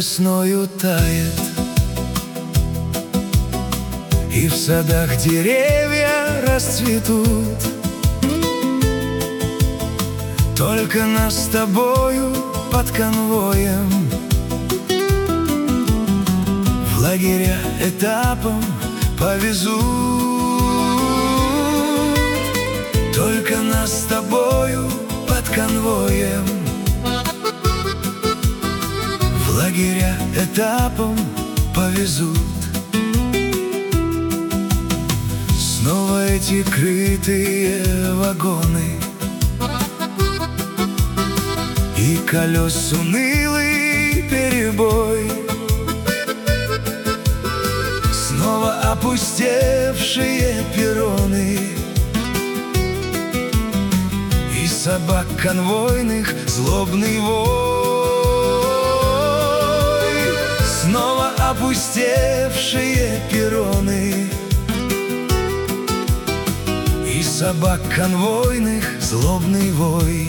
весною тает, и в садах деревья расцветут. Только нас с тобою под конвоем в лагеря этапом повезут. Только нас с тобою под конвоем в лагеря этапом повезут. Снова эти крытые вагоны и колес унылый перебой. Снова опустевшие перроны и собак конвойных злобный вой. Снова опустевшие перроны и собак конвойных злобный вой.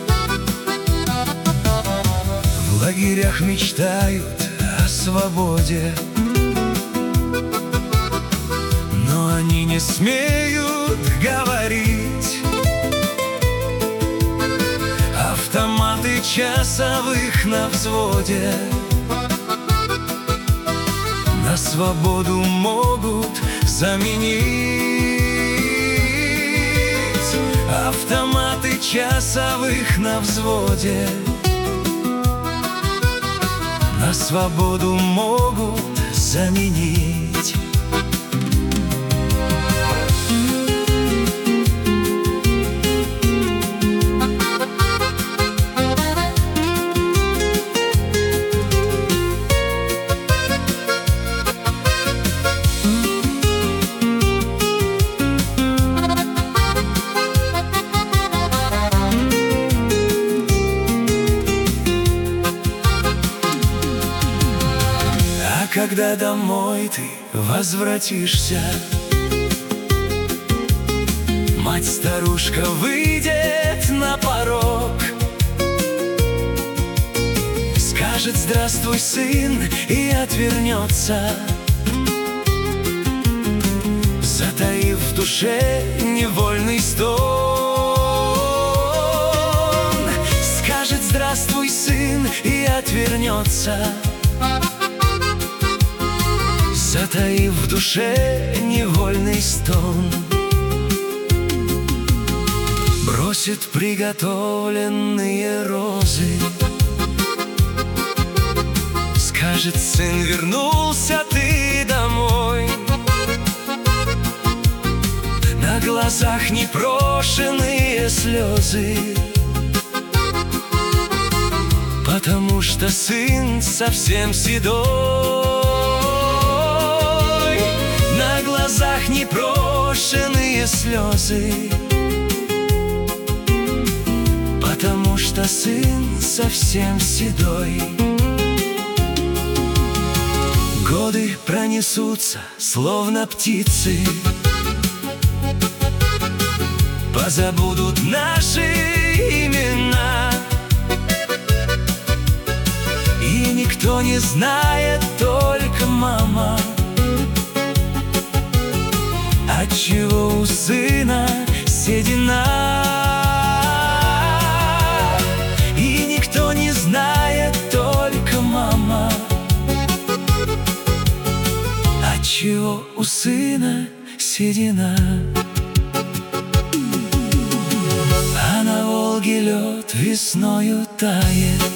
В лагерях мечтают о свободе, но они не смеют говорить. Автоматы часовых на взводе на свободу могут заменить. Автоматы часовых на взводе на свободу могут заменить. Когда домой ты возвратишься, мать-старушка выйдет на порог, скажет: «Здравствуй, сын», и отвернется, затаив в душе невольный стон. Скажет: «Здравствуй, сын», и отвернется, затаив в душе невольный стон. Бросит приготовленные розы, скажет: «Сын, вернулся ты домой». На глазах непрошенные слезы, потому что сын совсем седой. На глазах непрошенные слезы, потому что сын совсем седой. Годы пронесутся, словно птицы, позабудут наши имена, и никто не знает, только мама, отчего у сына седина. И никто не знает, только мама, отчего у сына седина. А на Волге лед весною тает,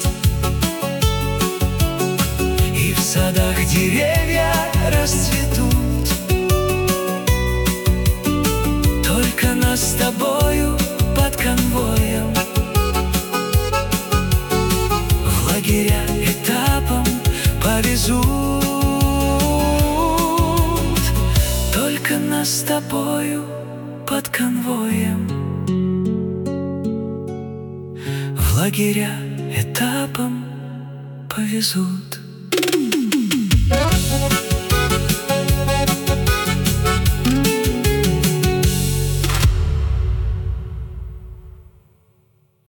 и в садах деревья расцветут. Только нас с тобою под конвоем в лагеря этапом повезут. Только нас с тобою под конвоем в лагеря этапом повезут.